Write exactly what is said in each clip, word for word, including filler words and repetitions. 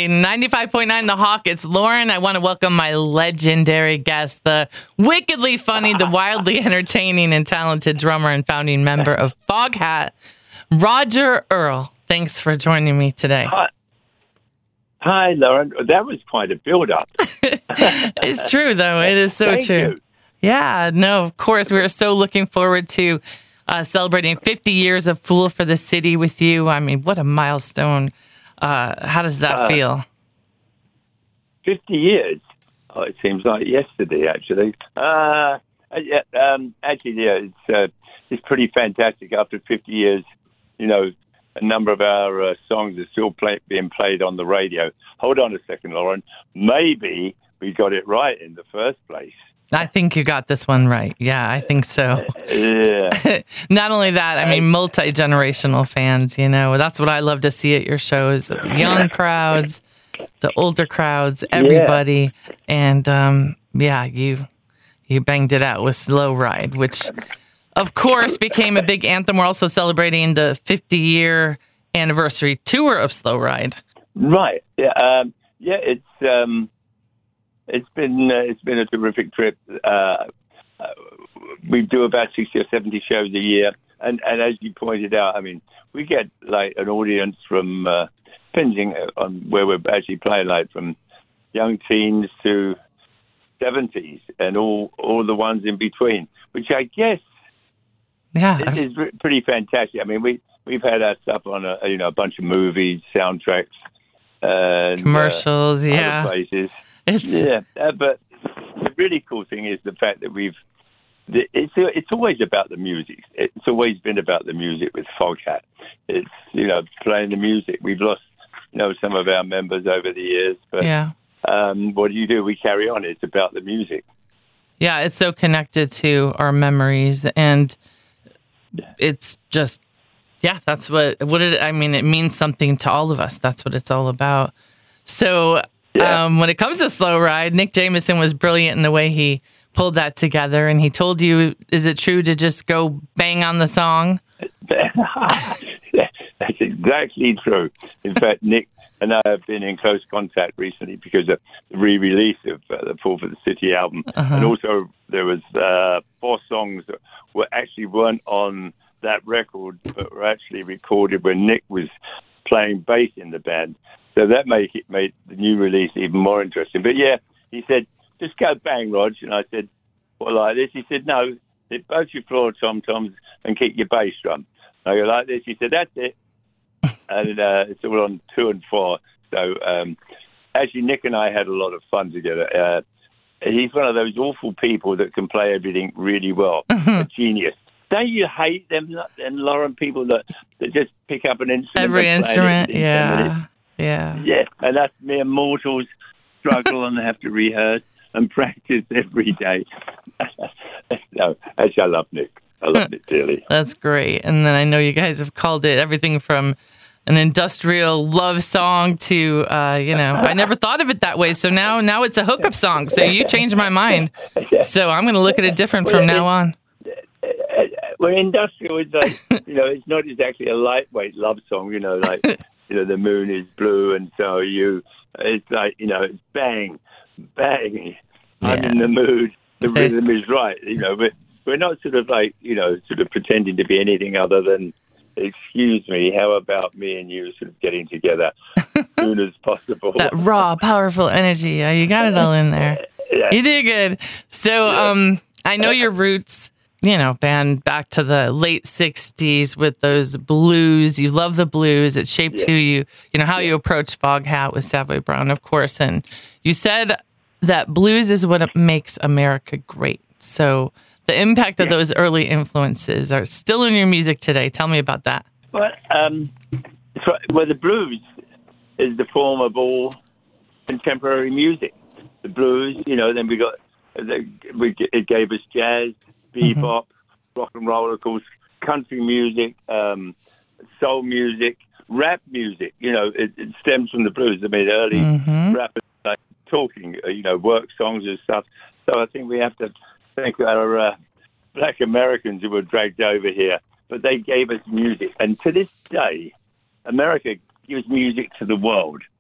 Hi, ninety-five point nine The Hawk. It's Lauren. I want to welcome my legendary guest, the wickedly funny, the wildly entertaining and talented drummer and founding member of Foghat, Roger Earl. Thanks for joining me today. Hi, Hi Lauren. That was quite a build-up. It's true, though. It is so Thank true. you. Yeah, no, of course. We are so looking forward to uh, celebrating fifty years of Fool for the City with you. I mean, what a milestone. Uh, how does that Uh, feel? fifty years. Oh, it seems like yesterday, actually. Uh, yeah, um, actually, yeah, it's uh, it's pretty fantastic. After fifty years, you know, a number of our uh, songs are still play- being played on the radio. Hold on a second, Lauren. Maybe we got it right in the first place. I think you got this one right. Yeah, I think so. Yeah. Not only that, I mean, multi-generational fans, you know, that's what I love to see at your shows, the young crowds, the older crowds, everybody. Yeah. And, um, yeah, you you banged it out with Slow Ride, which, of course, became a big anthem. We're also celebrating the fifty-year anniversary tour of Slow Ride. Right. Yeah, um, yeah it's... Um It's been uh, it's been a terrific trip. Uh, uh, we do about sixty or seventy shows a year, and, and as you pointed out, I mean, we get like an audience from uh, depending on where we're actually playing, like from young teens to seventies, and all all the ones in between, which I guess yeah is, is pretty fantastic. I mean, we we've had our stuff on a you know a bunch of movies, soundtracks, and commercials, uh, yeah, other places. It's... Yeah, uh, but the really cool thing is the fact that we've, it's it's always about the music. It's always been about the music with Foghat. It's, you know, playing the music. We've lost, you know, some of our members over the years, but yeah. um, what do you do? We carry on. It's about the music. Yeah, it's so connected to our memories, and it's just, yeah, that's what, what it, I mean, it means something to all of us. That's what it's all about. So... Yeah. Um, when it comes to Slow Ride, Nick Jameson was brilliant in the way he pulled that together. And he told you, is it true to just go bang on the song? That's exactly true. In fact, Nick and I have been in close contact recently because of the re-release of uh, the Fool for the City album. Uh-huh. And also there was uh, four songs that were actually weren't on that record, but were actually recorded when Nick was playing bass in the band. So that made it made the new release even more interesting. But yeah, he said, just go bang, Rog. And I said, what, like this? He said, no, hit both your floor tom-toms and keep your bass drum. I go, like this? He said, that's it. And uh, it's all on two and four. So um, actually, Nick and I had a lot of fun together. Uh, he's one of those awful people that can play everything really well. A genius. Don't you hate them, and Lauren, people that, that just pick up an instrument? Every instrument, yeah. Yeah. Yeah, and that's mere mortals struggle and have to rehearse and practice every day. No, actually, I love Nick. I love Nick dearly. That's great. And then I know you guys have called it everything from an industrial love song to, uh, you know, I never thought of it that way. So now, now it's a hookup song. So you changed my mind. So I'm going to look at it different from now on. Well, industrial is like, you know, it's not exactly a lightweight love song, you know, like... You know, the moon is blue and so are you. It's like, you know, it's bang, bang. Yeah. I'm in the mood. The rhythm is right. You know, but we're not sort of like, you know, sort of pretending to be anything other than, excuse me, how about me and you sort of getting together as soon as possible? That raw, powerful energy. Yeah, you got it all in there. Yeah. You did good. So um, I know your roots, you know, band back to the late sixties with those blues. You love the blues. It shaped yeah. who you, you know, how yeah. you approach Foghat with Savoy Brown, of course. And you said that blues is what makes America great. So the impact of yeah. those early influences are still in your music today. Tell me about that. Well, um, well, the blues is the form of all contemporary music. The blues, you know, then we got, we, it gave us jazz, bebop, mm-hmm. rock and roll, of course, country music, um, soul music, rap music. You know, it, it stems from the blues. I mean, early mm-hmm. rappers like talking, uh, you know, work songs and stuff. So I think we have to thank our uh, black Americans who were dragged over here, but they gave us music. And to this day, America gives music to the world.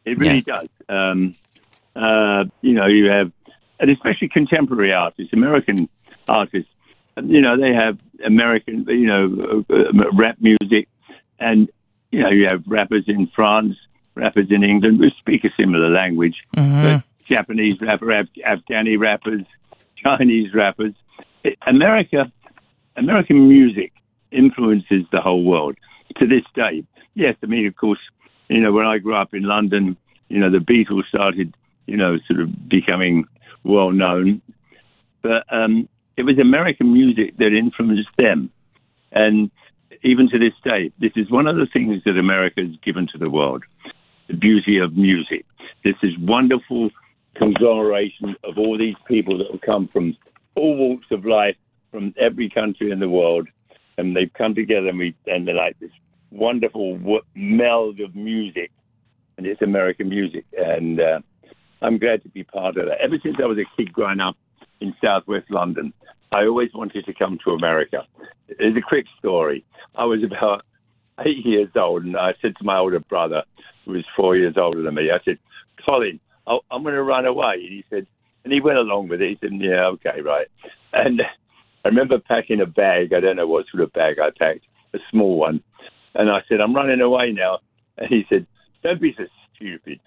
It really yes. does. Um, uh, you know, you have, and especially contemporary artists, American artists. You know, they have American, you know, uh, rap music, and you know, you have rappers in France, rappers in England who speak a similar language, Mm-hmm. but Japanese rapper, Af- Afghani rappers, Chinese rappers. It, America, American music influences the whole world to this day. Yes, I mean, of course, you know, when I grew up in London, you know, the Beatles started, you know, sort of becoming well known, but um, it was American music that influenced them, and even to this day, this is one of the things that America has given to the world: the beauty of music. This is wonderful conglomeration of all these people that have come from all walks of life, from every country in the world, and they've come together, and, we, and they're like this wonderful meld of music, and it's American music. And uh, I'm glad to be part of that. Ever since I was a kid growing up in southwest London, I always wanted to come to America. It's a quick story. I was about eight years old, and I said to my older brother, who was four years older than me, I said, Colin, I'll, I'm going to run away. And he said, and he went along with it. He said, yeah, okay, right. And I remember packing a bag. I don't know what sort of bag I packed, a small one. And I said, I'm running away now. And he said, don't be so stupid.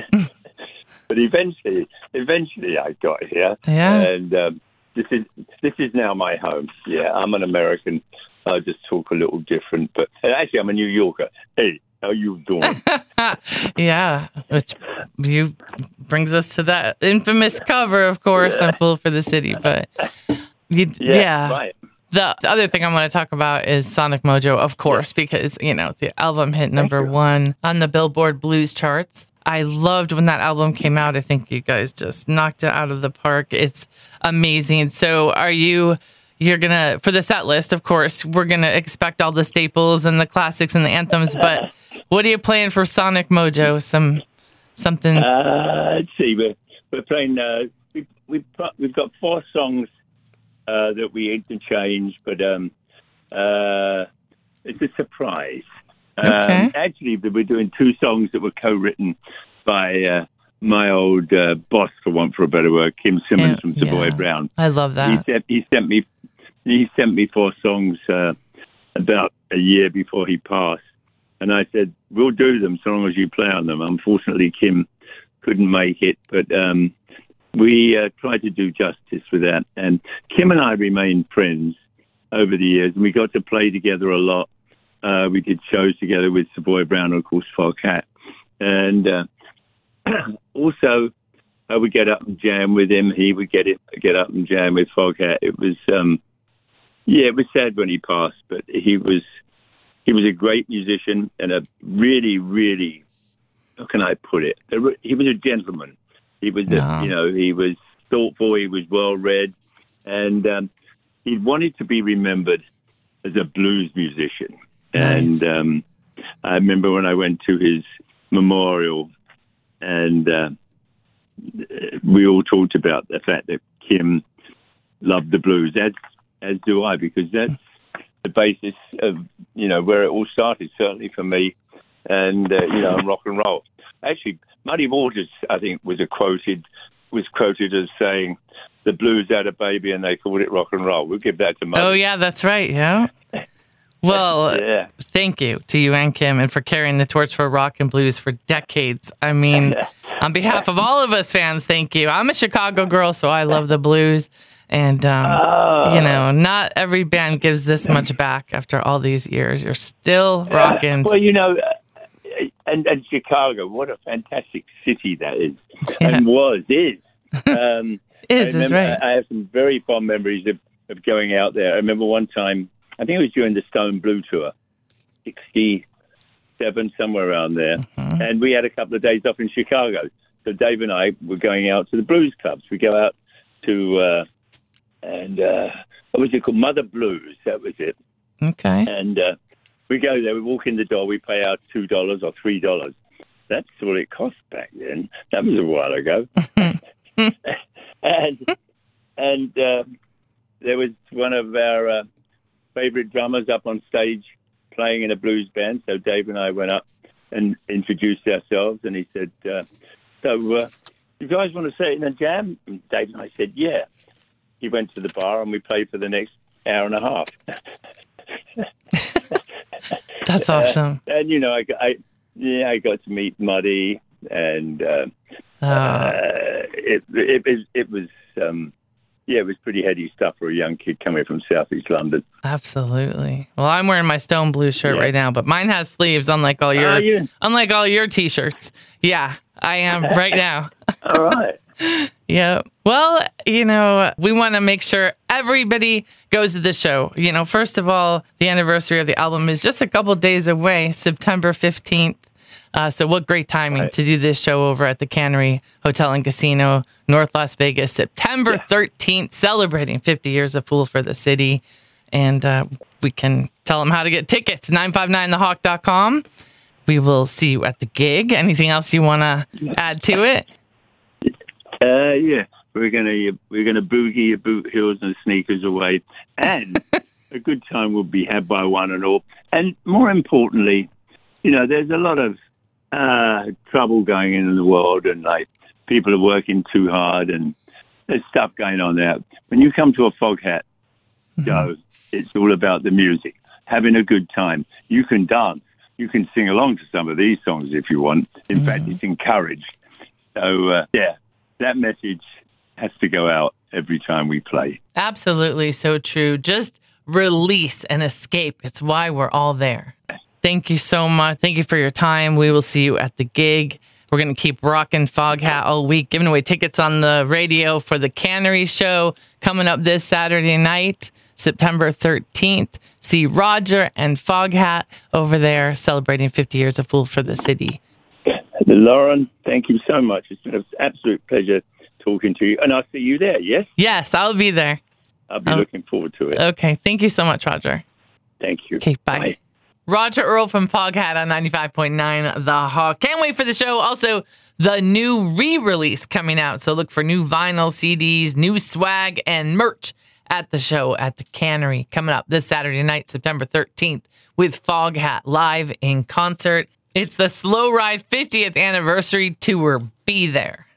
But eventually, eventually I got here. Yeah. And um, this is this is now my home. Yeah, I'm an American. I just talk a little different. But actually, I'm a New Yorker. Hey, how you doing? Yeah, which you brings us to that infamous cover, of course. Yeah. I'm full for the city, but you, yeah, yeah. Right. The, the other thing I want to talk about is Sonic Mojo, of course, yeah. because you know the album hit number one on the Billboard Blues charts. I loved when that album came out. I think you guys just knocked it out of the park. It's amazing. So, are you? You're gonna for the set list, of course. We're gonna expect all the staples and the classics and the anthems, but. What are you playing for Sonic Mojo? Some something? Uh, let's see. We're, we're playing. Uh, we, we've we've got four songs uh, that we interchange, but um, uh, it's a surprise. Okay. Um, actually, we're doing two songs that were co-written by uh, my old uh, boss, for want for a better word, Kim Simmons yeah, from Savoy yeah. Brown. I love that. He sent, he sent me he sent me four songs uh, about a year before he passed. And I said, we'll do them so long as you play on them. Unfortunately, Kim couldn't make it, but um, we uh, tried to do justice with that. And Kim and I remained friends over the years, and we got to play together a lot. Uh, we did shows together with Savoy Brown and, of course, Foghat. And uh, also, I would get up and jam with him. He would get it, get up and jam with Foghat. It was, um, yeah, it was sad when he passed, but he was... He was a great musician and a really, really, how can I put it? He was a gentleman. He was, no. a, you know, he was thoughtful. He was well read, and um, he wanted to be remembered as a blues musician. Nice. And um, I remember when I went to his memorial, and uh, we all talked about the fact that Kim loved the blues, as as do I, because that's the basis of, you know, where it all started, certainly for me, and, uh, you know, rock and roll. Actually, Muddy Waters, I think, was a quoted, was quoted as saying, the blues had a baby and they called it rock and roll. We'll give that to Muddy. Oh, yeah, that's right, yeah. Well, yeah. Thank you to you and Kim, and for carrying the torch for rock and blues for decades. I mean, on behalf of all of us fans, thank you. I'm a Chicago girl, so I love the blues. And, um, oh. you know, not every band gives this much back after all these years. You're still rocking. Well, you know, uh, and, and Chicago, what a fantastic city that is. Yeah. And was, is. Um, is, is right. I have some very fond memories of, of going out there. I remember one time, I think it was during the Stone Blue Tour, sixty-seven, somewhere around there. Mm-hmm. And we had a couple of days off in Chicago. So Dave and I were going out to the blues clubs. We go out to... Uh, And uh, what was it called? Mother Blues, that was it. Okay. And uh, we go there, we walk in the door, we pay out two dollars or three dollars. That's what it cost back then. That was a while ago. and and uh, there was one of our uh, favorite drummers up on stage playing in a blues band. So Dave and I went up and introduced ourselves. And he said, uh, so uh, you guys want to sit in a jam? And Dave and I said, yeah. He went to the bar and we played for the next hour and a half. That's awesome. Uh, and, you know, I, I, yeah, I got to meet Muddy, and uh, oh. uh, it, it, it, it was... Um, Yeah, it was pretty heady stuff for a young kid coming from Southeast London. Absolutely. Well, I'm wearing my Stone Blue shirt yeah. right now, but mine has sleeves, unlike all your, uh, yeah. unlike all your T-shirts. Yeah, I am right now. All right. Yeah. Well, you know, we want to make sure everybody goes to the show. You know, first of all, the anniversary of the album is just a couple days away, September fifteenth. Uh, so what great timing right. to do this show over at the Cannery Hotel and Casino, North Las Vegas, September yeah. thirteenth, celebrating fifty years of Fool for the City. And uh, we can tell them how to get tickets, nine five nine the hawk dot com. We will see you at the gig. Anything else you want to add to it? Uh, yeah, we're gonna we're gonna boogie your boot heels and sneakers away, and a good time will be had by one and all. And more importantly, you know, there's a lot of uh, trouble going on in the world, and like people are working too hard, and there's stuff going on there. When you come to a Foghat show, mm-hmm. it's all about the music, having a good time. You can dance, you can sing along to some of these songs if you want. In mm-hmm. fact, it's encouraged. So uh, yeah. That message has to go out every time we play. Absolutely. So true. Just release and escape. It's why we're all there. Thank you so much. Thank you for your time. We will see you at the gig. We're going to keep rocking Foghat all week, giving away tickets on the radio for the Cannery show coming up this Saturday night, September thirteenth. See Roger and Foghat over there celebrating fifty years of Fool for the City. Lauren, thank you so much. It's been an absolute pleasure talking to you. And I'll see you there, yes? Yes, I'll be there. I'll be I'll... looking forward to it. Okay. Thank you so much, Roger. Thank you. Okay, bye. bye. Roger Earl from Foghat on ninety-five point nine The Hawk. Can't wait for the show. Also, the new re-release coming out. So look for new vinyl, C Ds, new swag, and merch at the show at the Cannery coming up this Saturday night, September thirteenth, with Foghat live in concert. It's the Slow Ride fiftieth anniversary tour. Be there.